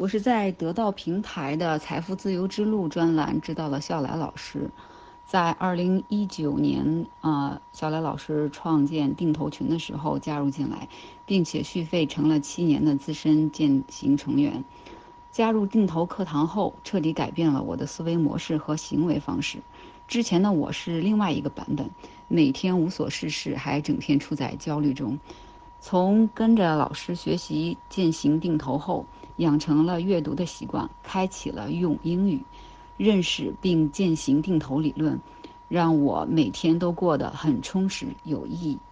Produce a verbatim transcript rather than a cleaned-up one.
我是在得到平台的财富自由之路专栏知道了笑来老师。在二零一九年，啊、小来老师创建定投群的时候加入进来，并且续费成了七年的资深践行成员。加入定投课堂后，彻底改变了我的思维模式和行为方式。之前的我是另外一个版本，每天无所事事，还整天处在焦虑中。从跟着老师学习践行定投后，养成了阅读的习惯，开启了用英语，认识并践行定投理论，让我每天都过得很充实有意义。